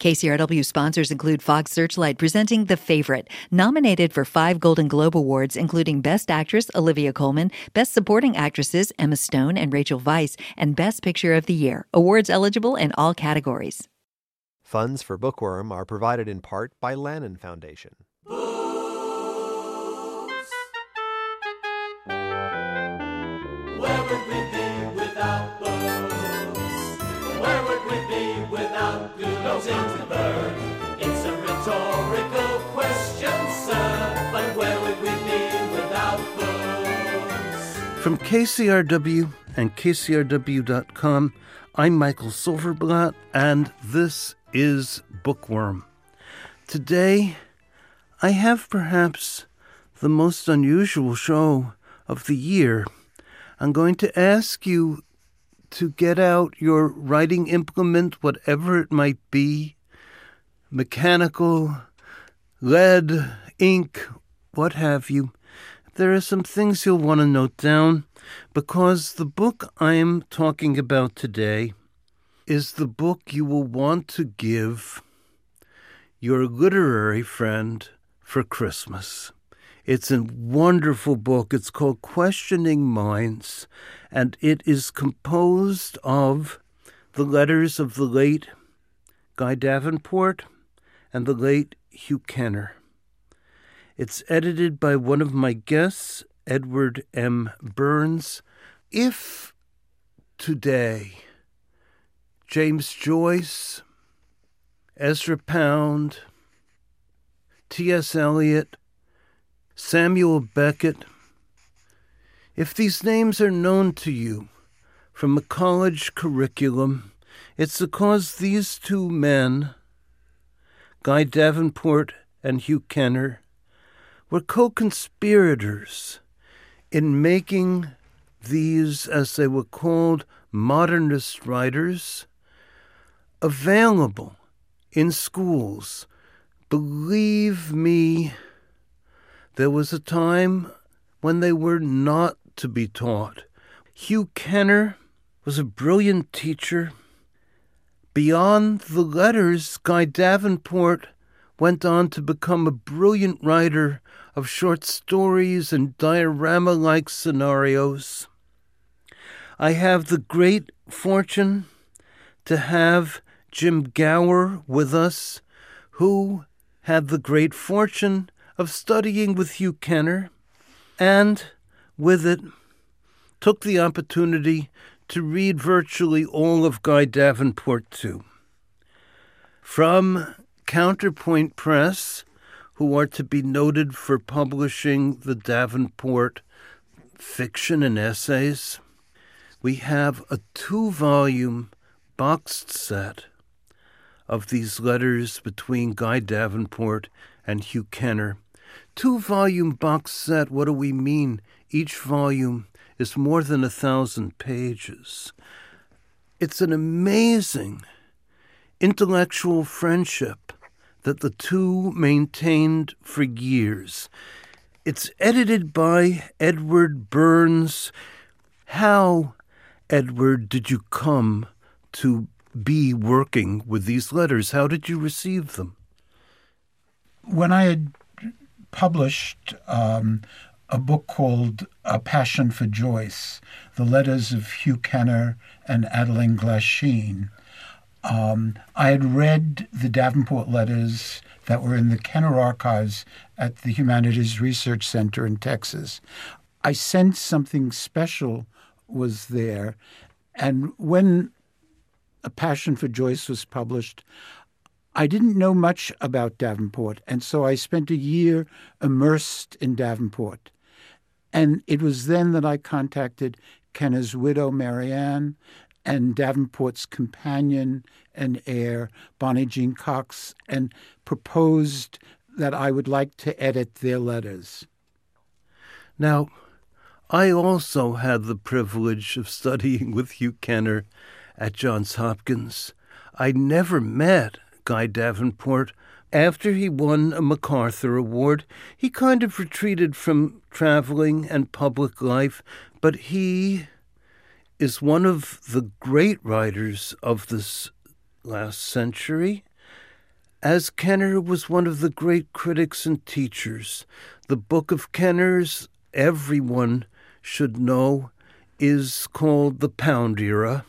KCRW sponsors include Fox Searchlight presenting The Favorite, nominated for 5 Golden Globe Awards, including Best Actress Olivia Colman, Best Supporting Actresses Emma Stone and Rachel Weisz, and Best Picture of the Year. Awards eligible in all categories. Funds for Bookworm are provided in part by Lannan Foundation. Where would we be without books? Where would we be without Gutenberg? It's a rhetorical question, sir, but where would we be without books? From KCRW and KCRW.com, I'm Michael Silverblatt, and this is Bookworm. Today, I have perhaps the most unusual show of the year. I'm going to ask you to get out your writing implement, whatever it might be, mechanical, lead, ink, what have you. There are some things you'll want to note down, because the book I am talking about today is the book you will want to give your literary friend for Christmas. It's a wonderful book. It's called Questioning Minds, and it is composed of the letters of the late Guy Davenport and the late Hugh Kenner. It's edited by one of my guests, Edward M. Burns. If today James Joyce, Ezra Pound, T.S. Eliot, Samuel Beckett, if these names are known to you from a college curriculum, it's because these two men, Guy Davenport and Hugh Kenner, were co-conspirators in making these, as they were called, modernist writers, available in schools. Believe me, there was a time when they were not to be taught. Hugh Kenner was a brilliant teacher. Beyond the letters, Guy Davenport went on to become a brilliant writer of short stories and diorama-like scenarios. I have the great fortune to have Jim Gower with us, who had the great fortune of studying with Hugh Kenner, and with it took the opportunity to read virtually all of Guy Davenport too. From Counterpoint Press, who are to be noted for publishing the Davenport fiction and essays, we have a 2-volume boxed set of these letters between Guy Davenport and Hugh Kenner. 2-volume box set, what do we mean? Each volume is more than 1,000 pages. It's an amazing intellectual friendship that the two maintained for years. It's edited by Edward Burns. How, Edward, did you come to be working with these letters? How did you receive them? When I had published a book called A Passion for Joyce, The Letters of Hugh Kenner and Adeline Glasheen, I had read the Davenport letters that were in the Kenner archives at the Humanities Research Center in Texas. I sensed something special was there, and when A Passion for Joyce was published, I didn't know much about Davenport, and so I spent a year immersed in Davenport. And it was then that I contacted Kenner's widow, Marianne, and Davenport's companion and heir, Bonnie Jean Cox, and proposed that I would like to edit their letters. Now, I also had the privilege of studying with Hugh Kenner at Johns Hopkins. I never met Guy Davenport. After he won a MacArthur Award, he kind of retreated from traveling and public life, but he is one of the great writers of this last century, As Kenner was one of the great critics and teachers, the book of Kenner's everyone should know is called The Pound Era.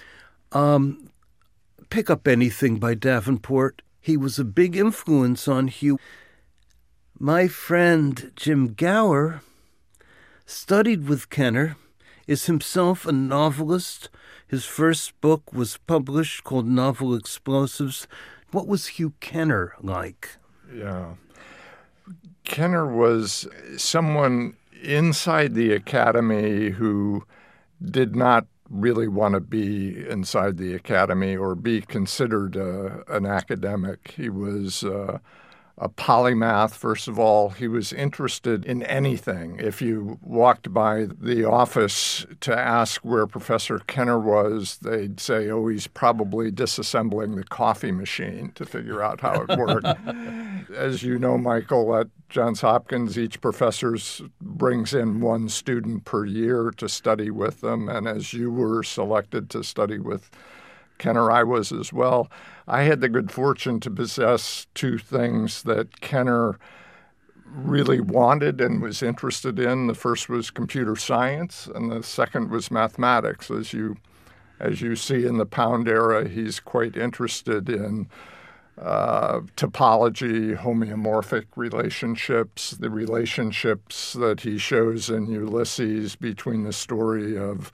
Pick up anything by Davenport. He was a big influence on Hugh. My friend Jim Gower studied with Kenner, is himself a novelist. His first book was published called Novel Explosives. What was Hugh Kenner like? Yeah. Kenner was someone inside the academy who did not really want to be inside the academy or be considered an academic. He was a polymath, first of all. He was interested in anything. If you walked by the office to ask where Professor Kenner was, they'd say, oh, he's probably disassembling the coffee machine to figure out how it worked. As you know, Michael, at Johns Hopkins, each professor brings in one student per year to study with them. And as you were selected to study with Kenner, I was as well. I had the good fortune to possess two things that Kenner really wanted and was interested in. The first was computer science, and the second was mathematics. As you see in the Pound Era, he's quite interested in topology, homeomorphic relationships, the relationships that he shows in Ulysses between the story of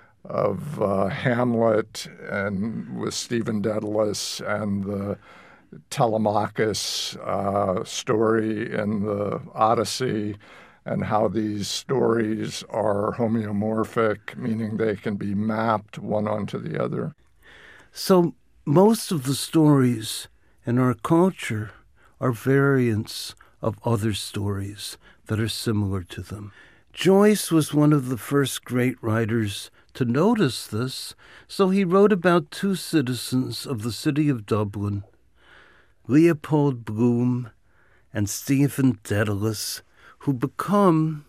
Hamlet and with Stephen Dedalus and the Telemachus story in the Odyssey, and how these stories are homeomorphic, meaning they can be mapped one onto the other. So most of the stories in our culture are variants of other stories that are similar to them. Joyce was one of the first great writers to notice this, so he wrote about two citizens of the city of Dublin, Leopold Bloom and Stephen Dedalus, who become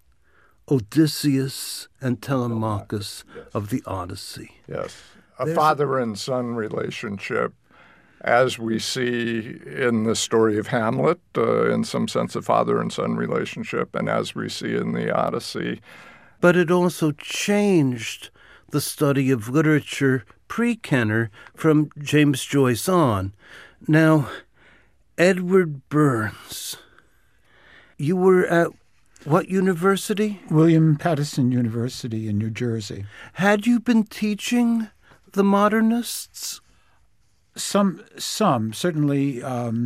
Odysseus and Telemachus of the Odyssey. Yes, a father and son relationship, as we see in the story of Hamlet, in some sense a father and son relationship, and as we see in the Odyssey. But it also changed the study of literature pre-Kenner from James Joyce on. Now, Edward Burns, you were at what university? William Paterson University in New Jersey. Had you been teaching the modernists? Some certainly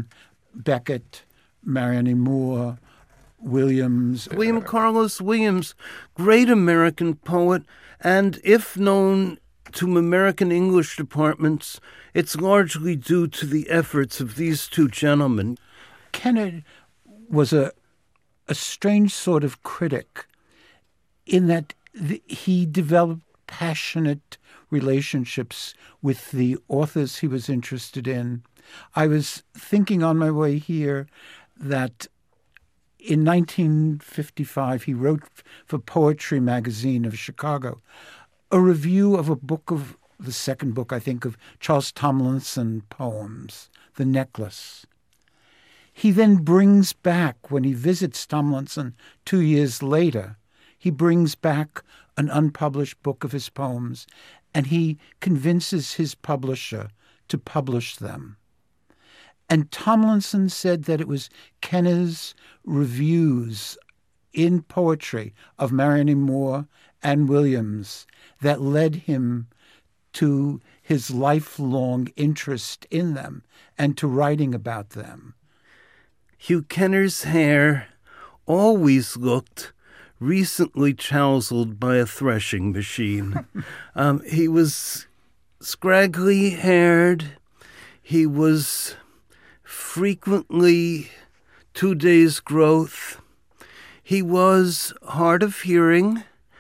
Beckett, Marianne Moore, Williams. William Carlos Williams, great American poet, and if known to American English departments, it's largely due to the efforts of these two gentlemen. Kenner was a strange sort of critic in that he developed passionate relationships with the authors he was interested in. I was thinking on my way here that in 1955, he wrote for Poetry Magazine of Chicago a review of a book of, the second book, I think, of Charles Tomlinson poems, The Necklace. He then brings back, when he visits Tomlinson 2 years later, he brings back an unpublished book of his poems, and he convinces his publisher to publish them. And Tomlinson said that it was Kenner's reviews in poetry of Marianne Moore and Williams that led him to his lifelong interest in them and to writing about them. Hugh Kenner's hair always looked recently tousled by a threshing machine. He was scraggly-haired. He was frequently 2 days' growth. He was hard of hearing,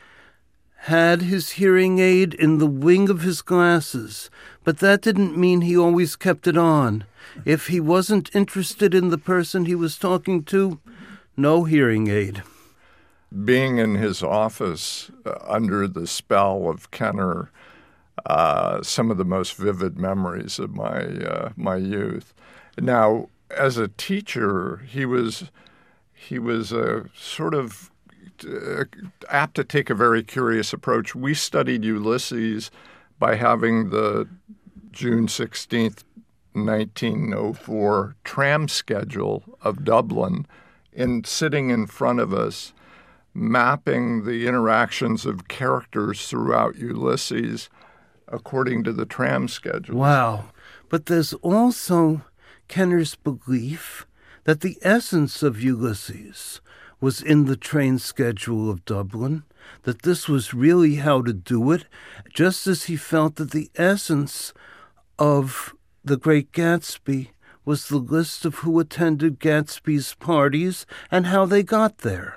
had his hearing aid in the wing of his glasses, but that didn't mean he always kept it on. If he wasn't interested in the person he was talking to, no hearing aid. Being in his office under the spell of Kenner, some of the most vivid memories of my youth. Now, as a teacher, he was sort of apt to take a very curious approach. We studied Ulysses by having the June 16th, 1904 tram schedule of Dublin and sitting in front of us, mapping the interactions of characters throughout Ulysses according to the tram schedule. Wow. But there's also Kenner's belief that the essence of Ulysses was in the train schedule of Dublin, that this was really how to do it, just as he felt that the essence of The Great Gatsby was the list of who attended Gatsby's parties and how they got there.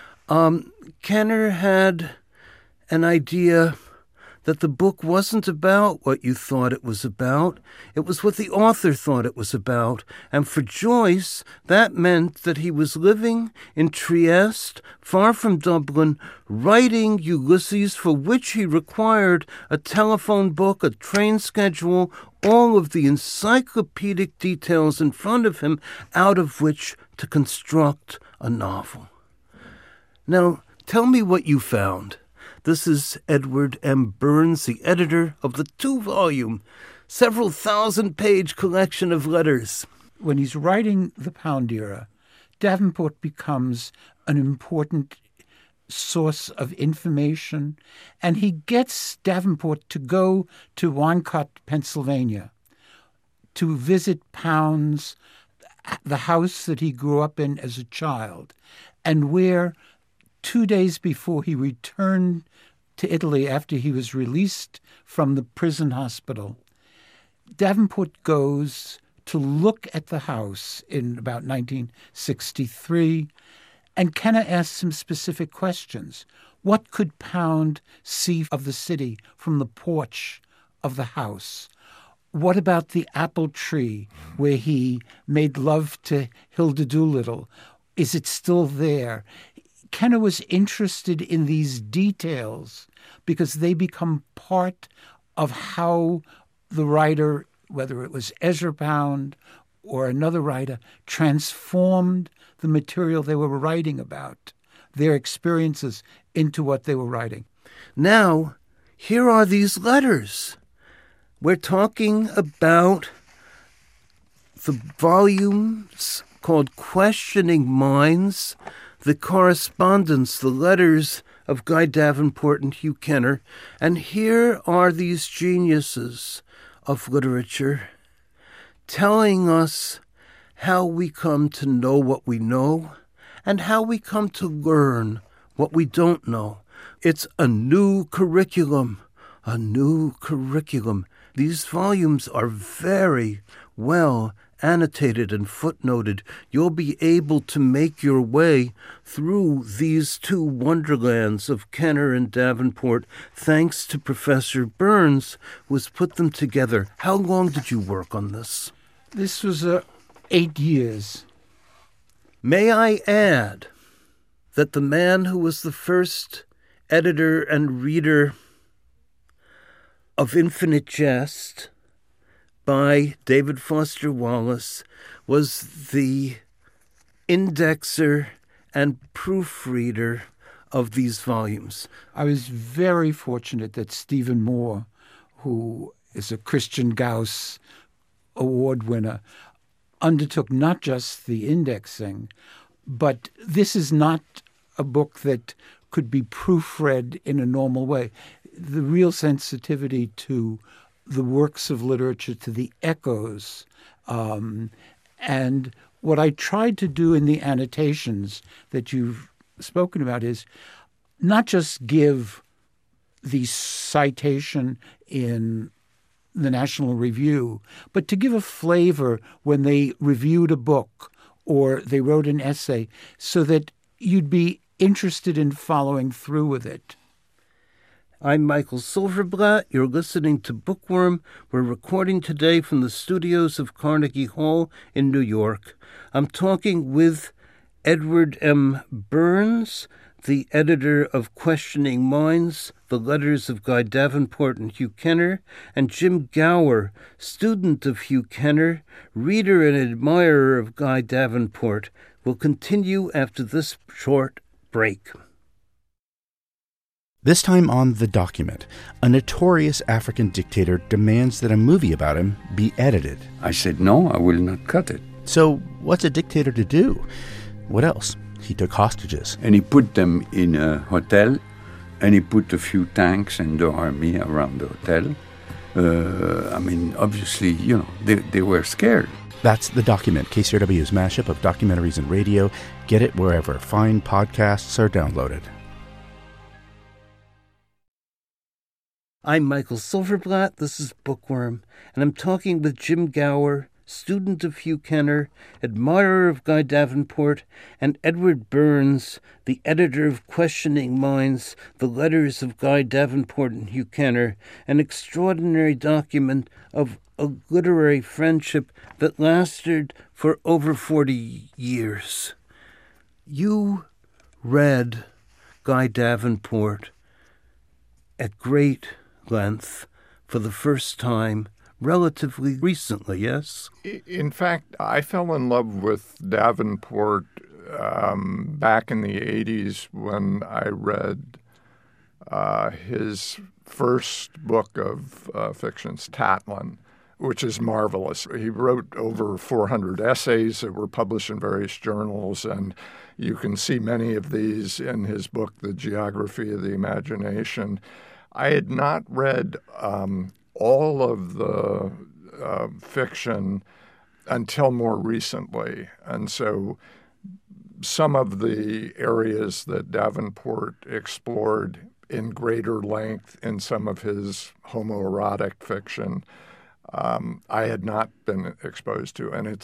Kenner had an idea that the book wasn't about what you thought it was about. It was what the author thought it was about. And for Joyce, that meant that he was living in Trieste, far from Dublin, writing Ulysses, for which he required a telephone book, a train schedule, all of the encyclopedic details in front of him, out of which to construct a novel. Now, tell me what you found. This is Edward M. Burns, the editor of the 2-volume, several thousand-page collection of letters. When he's writing The Pound Era, Davenport becomes an important source of information, and he gets Davenport to go to Wyncote, Pennsylvania, to visit Pound's, the house that he grew up in as a child, and where 2 days before he returned to Italy after he was released from the prison hospital, Davenport goes to look at the house in about 1963, and Kenner asks him specific questions. What could Pound see of the city from the porch of the house? What about the apple tree where he made love to Hilda Doolittle? Is it still there? Kenner was interested in these details because they become part of how the writer, whether it was Ezra Pound or another writer, transformed the material they were writing about, their experiences, into what they were writing. Now, here are these letters. We're talking about the volumes called Questioning Minds, the correspondence, the letters of Guy Davenport and Hugh Kenner. And here are these geniuses of literature telling us how we come to know what we know and how we come to learn what we don't know. It's a new curriculum, a new curriculum. These volumes are very well annotated and footnoted. You'll be able to make your way through these two wonderlands of Kenner and Davenport thanks to Professor Burns, who has put them together. How long did you work on this? This was 8 years. May I add that the man who was the first editor and reader of Infinite Jest by David Foster Wallace was the indexer and proofreader of these volumes. I was very fortunate that Stephen Moore, who is a Christian Gauss award winner, undertook not just the indexing, but this is not a book that could be proofread in a normal way. The real sensitivity to the works of literature, to the echoes. And what I tried to do in the annotations that you've spoken about is not just give the citation in the National Review, but to give a flavor when they reviewed a book or they wrote an essay so that you'd be interested in following through with it. I'm Michael Silverblatt. You're listening to Bookworm. We're recording today from the studios of Carnegie Hall in New York. I'm talking with Edward M. Burns, the editor of Questioning Minds, The Letters of Guy Davenport and Hugh Kenner, and Jim Gower, student of Hugh Kenner, reader and admirer of Guy Davenport, will continue after this short break. This time on The Document, a notorious African dictator demands that a movie about him be edited. I said, no, I will not cut it. So what's a dictator to do? What else? He took hostages. And he put them in a hotel, and he put a few tanks and the army around the hotel. Obviously, they were scared. That's The Document, KCRW's mashup of documentaries and radio. Get it wherever fine podcasts are downloaded. I'm Michael Silverblatt, this is Bookworm, and I'm talking with Jim Gower, student of Hugh Kenner, admirer of Guy Davenport, and Edward Burns, the editor of Questioning Minds, The Letters of Guy Davenport and Hugh Kenner, an extraordinary document of a literary friendship that lasted for over 40 years. You read Guy Davenport at great length for the first time relatively recently, yes? In fact, I fell in love with Davenport back in the 80s when I read his first book of fictions, Tatlin, which is marvelous. He wrote over 400 essays that were published in various journals, and you can see many of these in his book, The Geography of the Imagination. I had not read all of the fiction until more recently. And so some of the areas that Davenport explored in greater length in some of his homoerotic fiction, I had not been exposed to. And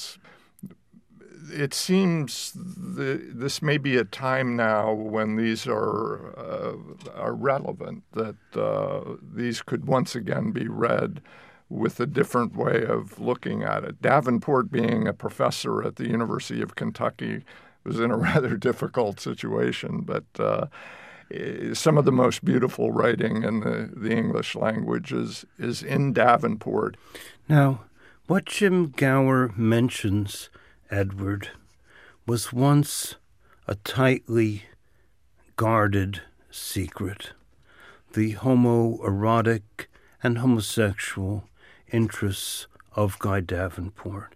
it seems this may be a time now when these are relevant, that these could once again be read with a different way of looking at it. Davenport, being a professor at the University of Kentucky, was in a rather difficult situation, but some of the most beautiful writing in the English language is in Davenport. Now, what Jim Gower mentions, Edward, was once a tightly guarded secret. The homoerotic and homosexual interests of Guy Davenport.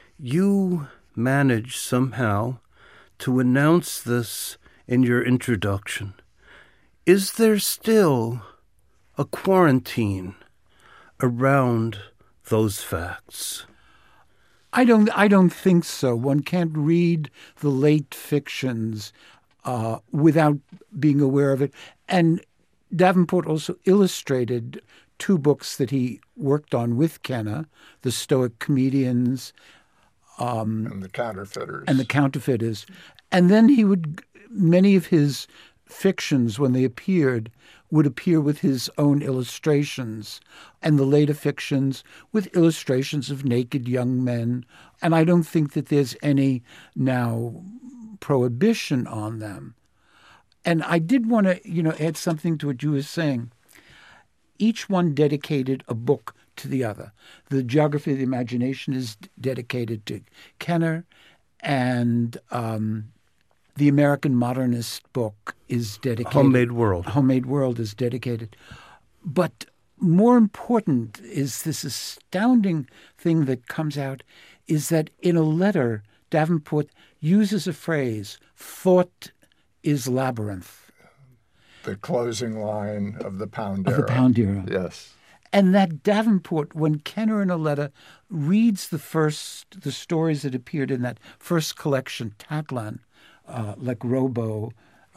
You managed somehow to announce this in your introduction. Is there still a quarantine around those facts? I don't think so. One can't read the late fictions without being aware of it. And Davenport also illustrated two books that he worked on with Kenner, The Stoic Comedians, And the Counterfeiters. And then many of his fictions, when they appeared, would appear with his own illustrations, and the later fictions with illustrations of naked young men. And I don't think that there's any now prohibition on them. And I did want to, add something to what you were saying. Each one dedicated a book to the other. The Geography of the Imagination is dedicated to Kenner, and the American Modernist book is dedicated. Homemade World. Homemade World is dedicated. But more important is this astounding thing that comes out is that in a letter, Davenport uses a phrase, "Thought is labyrinth." The closing line of the Pound Era. Of the Pound Era. Yes. And that Davenport, when Kenner in a letter reads the stories that appeared in that first collection, Tatlin, like Robo,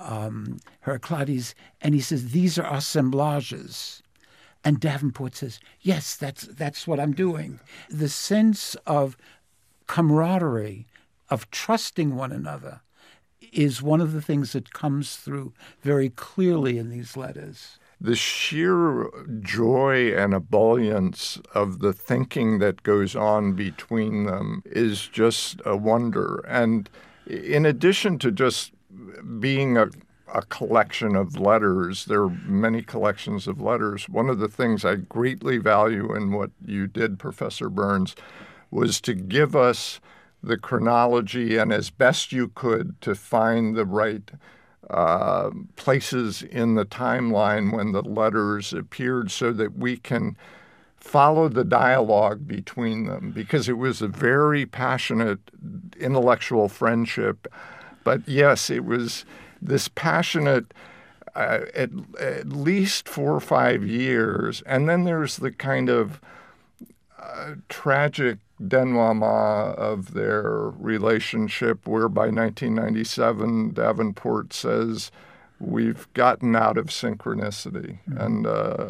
Heraclides, and he says, these are assemblages. And Davenport says, yes, that's what I'm doing. The sense of camaraderie, of trusting one another, is one of the things that comes through very clearly in these letters. The sheer joy and ebullience of the thinking that goes on between them is just a wonder. And in addition to just being a a collection of letters. There are many collections of letters. One of the things I greatly value in what you did, Professor Burns, was to give us the chronology and as best you could to find the right places in the timeline when the letters appeared so that we can follow the dialogue between them, because it was a very passionate intellectual friendship. But yes, it was this passionate at least 4 or 5 years. And then there's the kind of tragic denouement of their relationship, where by 1997, Davenport says, "We've gotten out of synchronicity," and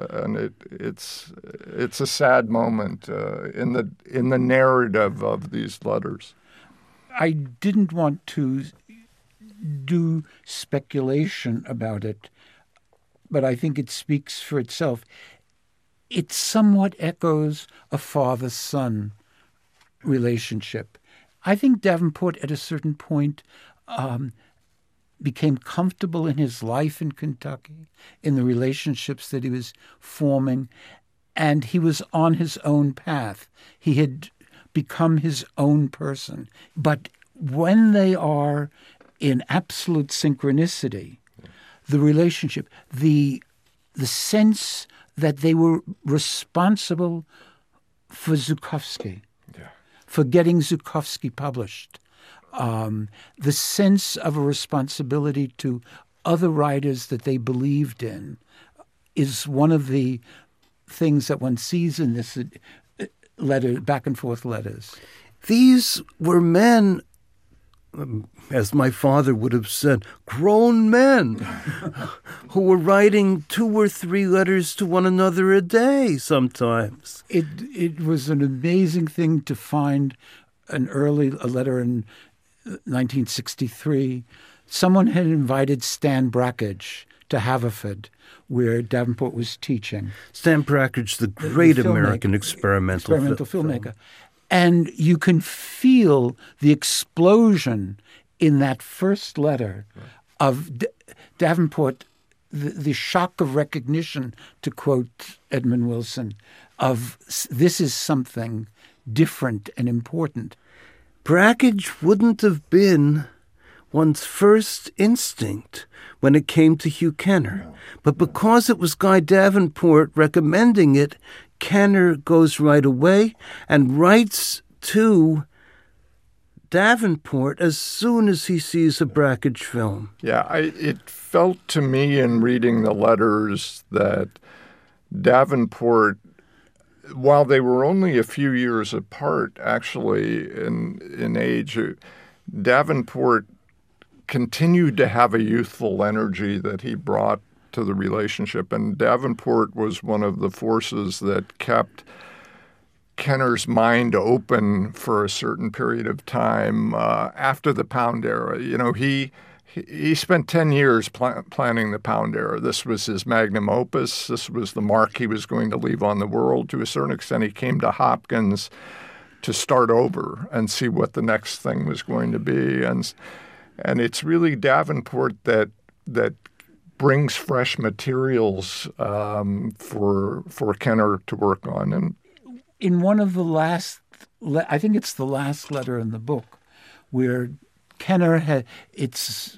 it's a sad moment in the narrative of these letters. I didn't want to do speculation about it, but I think it speaks for itself. It somewhat echoes a father-son relationship. I think Davenport, at a certain point, became comfortable in his life in Kentucky, in the relationships that he was forming, and he was on his own path. He had become his own person. But when they are in absolute synchronicity, the relationship, the sense that they were responsible for Zhukovsky, for getting Zhukovsky published, the sense of a responsibility to other writers that they believed in is one of the things that one sees in this letter, back and forth letters. These were men, as my father would have said, grown men who were writing 2 or 3 letters to one another a day sometimes. It was an amazing thing to find a letter in 1963. Someone had invited Stan Brakhage to Haverford, where Davenport was teaching. Stan Brakhage, the great American experimental filmmaker. And you can feel the explosion in that first letter of Davenport, the shock of recognition, to quote Edmund Wilson, of this is something different and important. Brakhage wouldn't have been one's first instinct when it came to Hugh Kenner. But because it was Guy Davenport recommending it, Kenner goes right away and writes to Davenport as soon as he sees a Brakhage film. Yeah, it felt to me in reading the letters that Davenport, while they were only a few years apart, actually, in age, Davenport continued to have a youthful energy that he brought to the relationship. And Davenport was one of the forces that kept Kenner's mind open for a certain period of time after the Pound era. You know, he spent 10 years planning the Pound era. This was his magnum opus. This was the mark he was going to leave on the world. To a certain extent, he came to Hopkins to start over and see what the next thing was going to be. And it's really Davenport that brings fresh materials for Kenner to work on. And in one of the last, I think it's the last letter in the book, where Kenner had, it's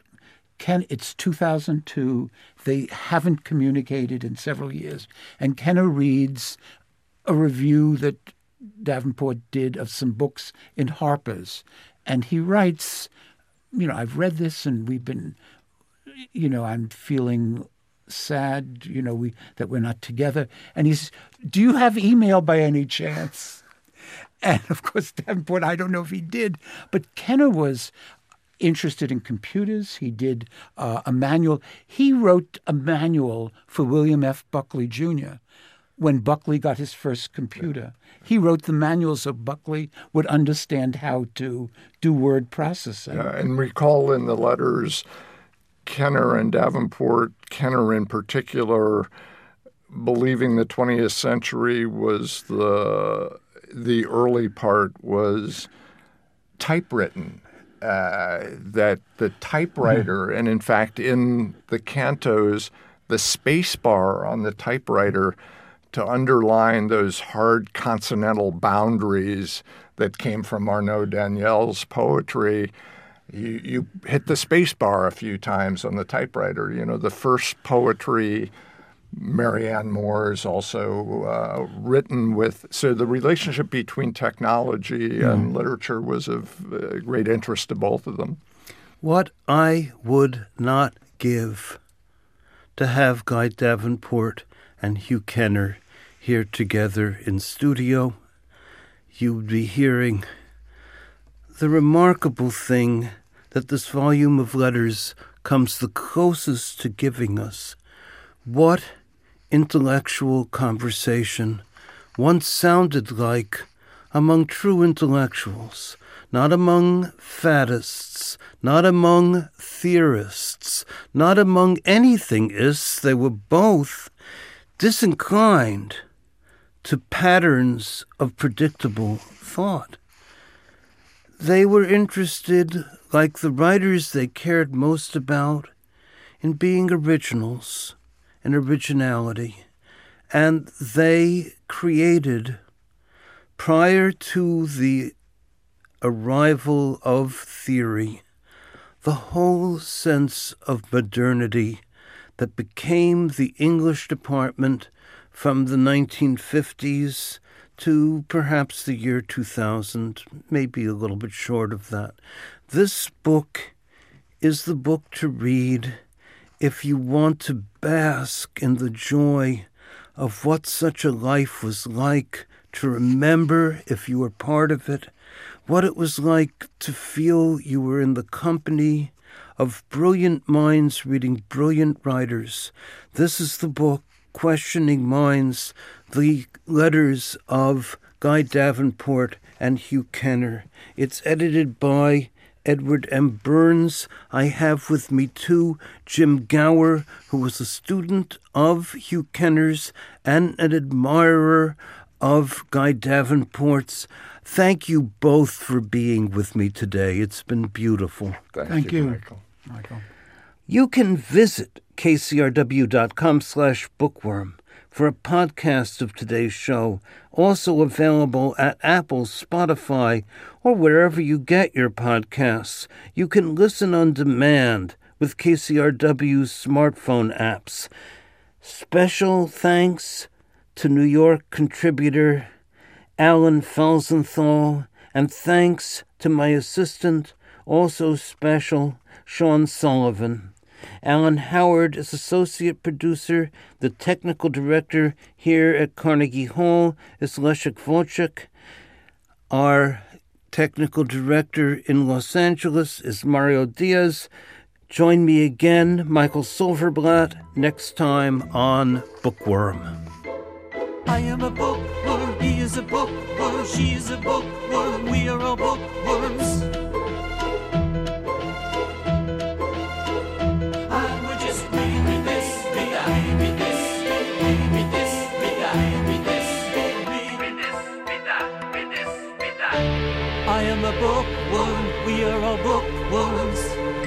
2002. They haven't communicated in several years, and Kenner reads a review that Davenport did of some books in Harper's, and he writes, I've read this, and we've been, I'm feeling sad, that we're not together. And he says, "Do you have email by any chance?" And of course, Davenport, I don't know if he did, but Kenner was interested in computers. He did a manual. He wrote a manual for William F. Buckley Jr. when Buckley got his first computer. He wrote the manual so Buckley would understand how to do word processing. And recall in the letters, Kenner and Davenport, Kenner in particular, believing the 20th century was the early part was typewritten. that the typewriter, and in fact in the cantos, the space bar on the typewriter to underline those hard consonantal boundaries that came from Arnaud Daniel's poetry, you hit the space bar a few times on the typewriter. You know, the first poetry, Marianne Moore, is also written with. So the relationship between technology and literature was of great interest to both of them. What I would not give to have Guy Davenport and Hugh Kenner here together in studio. You would be hearing the remarkable thing that this volume of letters comes the closest to giving us. What intellectual conversation once sounded like among true intellectuals, not among faddists, not among theorists, not among anything-ists. They were both disinclined to patterns of predictable thought. They were interested, like the writers they cared most about, in being originals and originality. And they created, prior to the arrival of theory, the whole sense of modernity that became the English department from the 1950s to perhaps the year 2000, maybe a little bit short of that. This book is the book to read if you want to bask in the joy of what such a life was like, to remember, if you were part of it, what it was like to feel you were in the company of brilliant minds reading brilliant writers. This is the book, Questioning Minds, the letters of Guy Davenport and Hugh Kenner. It's edited by Edward M. Burns. I have with me, too, Jim Gower, who was a student of Hugh Kenner's and an admirer of Guy Davenport's. Thank you both for being with me today. It's been beautiful. Thank you, Michael. You can visit kcrw.com/bookworm for a podcast of today's show, also available at Apple, Spotify, or wherever you get your podcasts. You can listen on demand with KCRW's smartphone apps. Special thanks to New York contributor Alan Felsenthal, and thanks to my assistant, also special, Sean Sullivan. Alan Howard is associate producer. The technical director here at Carnegie Hall is Leszek Wojcik. Our technical director in Los Angeles is Mario Diaz. Join me again, Michael Silverblatt, next time on Bookworm. I am a bookworm, he is a bookworm, she is a bookworm, we are all bookworms. And we're just read this, read that, read this, read this, read that, read this, read this, read that, read this, read that. I am a bookworm, we are all bookworms.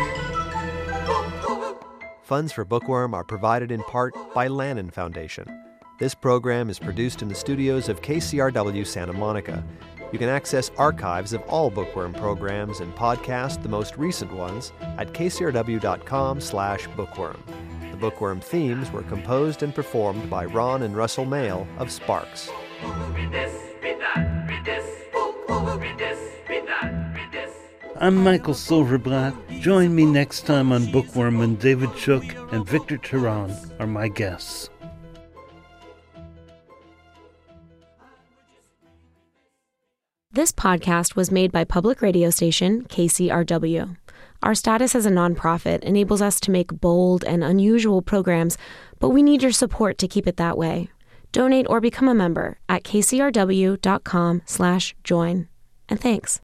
Funds for Bookworm are provided in part by Lannan Foundation. This program is produced in the studios of KCRW Santa Monica. You can access archives of all Bookworm programs and podcast the most recent ones at kcrw.com/bookworm. The Bookworm themes were composed and performed by Ron and Russell Mail of Sparks. Read this, read that, read this, read this, read that, read this. I'm Michael Silverblatt. Join me next time on Bookworm when David Shook and Victor Turan are my guests. This podcast was made by public radio station KCRW. Our status as a nonprofit enables us to make bold and unusual programs, but we need your support to keep it that way. Donate or become a member at kcrw.com/join. And thanks.